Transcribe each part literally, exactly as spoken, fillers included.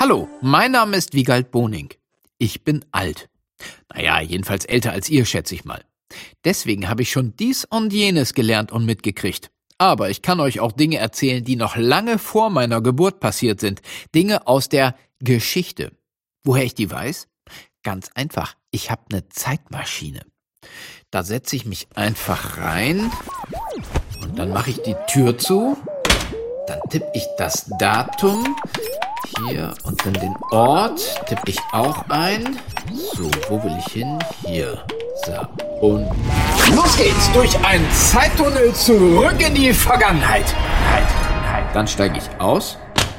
Hallo, mein Name ist Wiegald Boning. Ich bin alt. Naja, jedenfalls älter als ihr, schätze ich mal. Deswegen habe ich schon dies und jenes gelernt und mitgekriegt. Aber ich kann euch auch Dinge erzählen, die noch lange vor meiner Geburt passiert sind. Dinge aus der Geschichte. Woher ich die weiß? Ganz einfach, ich habe eine Zeitmaschine. Da setze ich mich einfach rein und dann mache ich die Tür zu. Dann tippe ich das Datum hier und dann den Ort tippe ich auch ein. So, wo will ich hin? Hier. So, und los geht's durch einen Zeittunnel zurück in die Vergangenheit. Dann steige ich aus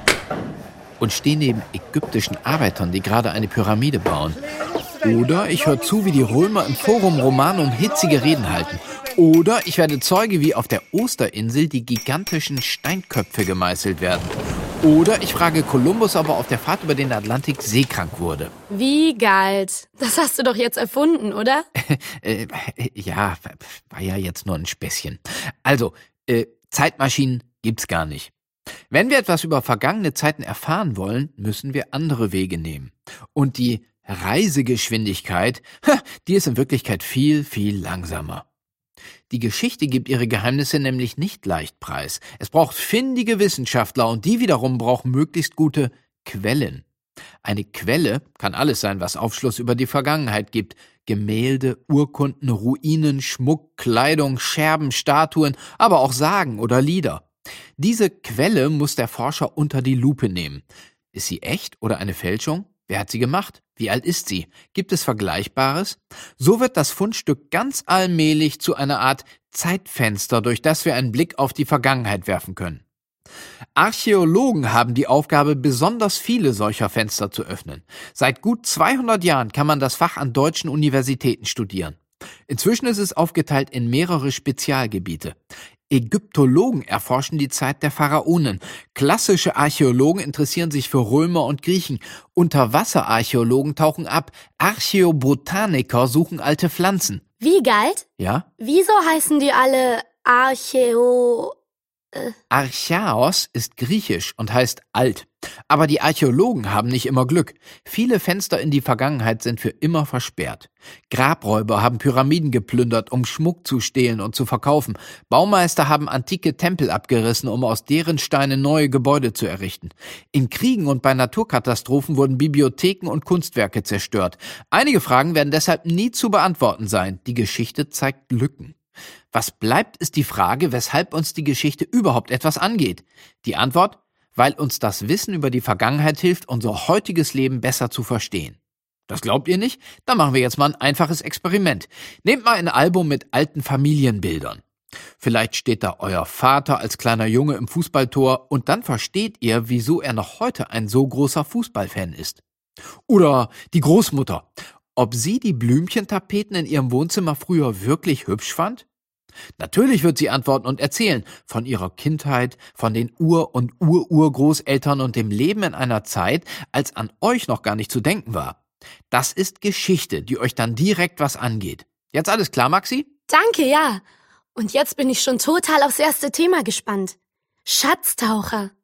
und stehe neben ägyptischen Arbeitern, die gerade eine Pyramide bauen. Oder ich höre zu, wie die Römer im Forum Romanum hitzige Reden halten. Oder ich werde Zeuge, wie auf der Osterinsel die gigantischen Steinköpfe gemeißelt werden. Oder ich frage Kolumbus, ob er auf der Fahrt über den Atlantik seekrank wurde. Wiegald, das hast du doch jetzt erfunden, oder? äh, ja, war ja jetzt nur ein Späßchen. Also, äh, Zeitmaschinen gibt's gar nicht. Wenn wir etwas über vergangene Zeiten erfahren wollen, müssen wir andere Wege nehmen. Und die Reisegeschwindigkeit, die ist in Wirklichkeit viel, viel langsamer. Die Geschichte gibt ihre Geheimnisse nämlich nicht leicht preis. Es braucht findige Wissenschaftler und die wiederum brauchen möglichst gute Quellen. Eine Quelle kann alles sein, was Aufschluss über die Vergangenheit gibt. Gemälde, Urkunden, Ruinen, Schmuck, Kleidung, Scherben, Statuen, aber auch Sagen oder Lieder. Diese Quelle muss der Forscher unter die Lupe nehmen. Ist sie echt oder eine Fälschung? Wer hat sie gemacht? Wie alt ist sie? Gibt es Vergleichbares? So wird das Fundstück ganz allmählich zu einer Art Zeitfenster, durch das wir einen Blick auf die Vergangenheit werfen können. Archäologen haben die Aufgabe, besonders viele solcher Fenster zu öffnen. Seit gut zweihundert Jahren kann man das Fach an deutschen Universitäten studieren. Inzwischen ist es aufgeteilt in mehrere Spezialgebiete. Ägyptologen erforschen die Zeit der Pharaonen. Klassische Archäologen interessieren sich für Römer und Griechen. Unterwasserarchäologen tauchen ab. Archäobotaniker suchen alte Pflanzen. Wiegald? Ja? Wieso heißen die alle Archäo... Äh. Archaos ist griechisch und heißt alt. Aber die Archäologen haben nicht immer Glück. Viele Fenster in die Vergangenheit sind für immer versperrt. Grabräuber haben Pyramiden geplündert, um Schmuck zu stehlen und zu verkaufen. Baumeister haben antike Tempel abgerissen, um aus deren Steinen neue Gebäude zu errichten. In Kriegen und bei Naturkatastrophen wurden Bibliotheken und Kunstwerke zerstört. Einige Fragen werden deshalb nie zu beantworten sein. Die Geschichte zeigt Lücken. Was bleibt, ist die Frage, weshalb uns die Geschichte überhaupt etwas angeht. Die Antwort: weil uns das Wissen über die Vergangenheit hilft, unser heutiges Leben besser zu verstehen. Das glaubt ihr nicht? Dann machen wir jetzt mal ein einfaches Experiment. Nehmt mal ein Album mit alten Familienbildern. Vielleicht steht da euer Vater als kleiner Junge im Fußballtor und dann versteht ihr, wieso er noch heute ein so großer Fußballfan ist. Oder die Großmutter. Ob sie die Blümchentapeten in ihrem Wohnzimmer früher wirklich hübsch fand? Natürlich wird sie antworten und erzählen von ihrer Kindheit, von den Ur- und Ur-Urgroßeltern und dem Leben in einer Zeit, als an euch noch gar nicht zu denken war. Das ist Geschichte, die euch dann direkt was angeht. Jetzt alles klar, Maxi? Danke, ja. Und jetzt bin ich schon total aufs erste Thema gespannt. Schatztaucher.